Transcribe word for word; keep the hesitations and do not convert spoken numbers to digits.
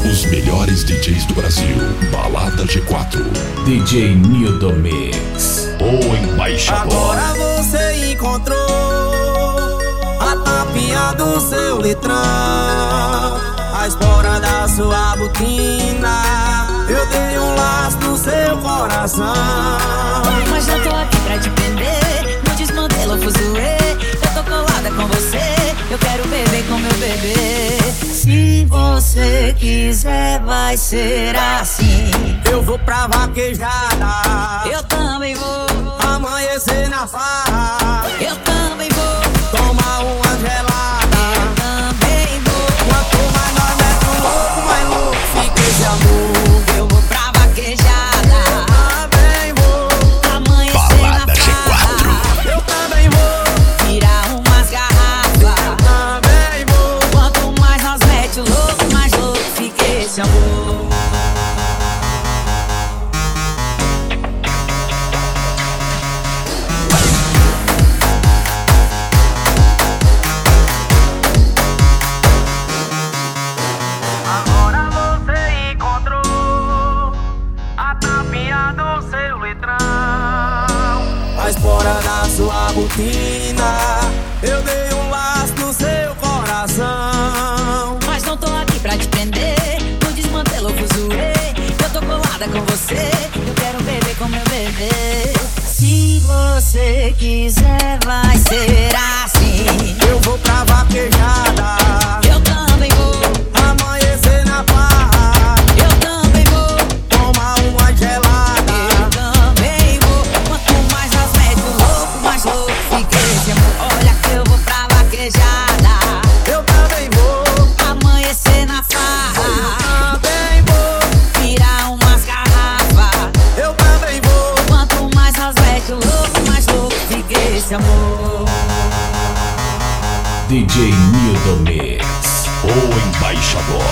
Os melhores D Js do Brasil. Balada G quatro. D J Nildo Mix, o embaixador. Agora você encontrou a tapinha do seu litrão, a espora da sua botina. Eu dei um laço no seu coração. Mas não tô aqui pra te prender, não desmantelo o fuzuê. Eu tô colada com você, eu quero beber com meu bebê. Se você quiser vai ser assim. Eu vou pra vaquejada, Eu também vou. amanhecer na farra, Eu também vou. tomar uma gelada. Eu também vou. Quanto mais nós mete o louco, mais louco fica esse amor. Eu vou pra vaquejada, Também vou, amanhecer na Balada G quatro. farra, eu também vou, virar umas garrafas. também vou. Quanto mais nós mete o louco, mais louco fica esse amor. Agora você encontrou a tapinha do seu litrão, a espora da sua botina. Eu dei um laço no seu coração. Mas não tô aqui pra te prender, não desmantelo o fuzuê. Eu tô colada com você, eu quero beber com meu bebê. Se você quiser vai ser assim. Eu vou pra vaquejada, Eu também vou. amanhecer na farra, Eu também vou. tomar uma gelada. Eu também vou. Quanto mais nós mete o louco, mais louco fica esse amor. Olha que eu vou pra vaquejada, Eu também vou, amanhecer na farra, também vou, virar umas garrafas. eu também vou. Quanto mais nós mete o louco, mais louco fica esse amor. D J Nildo Mix, O embaixador.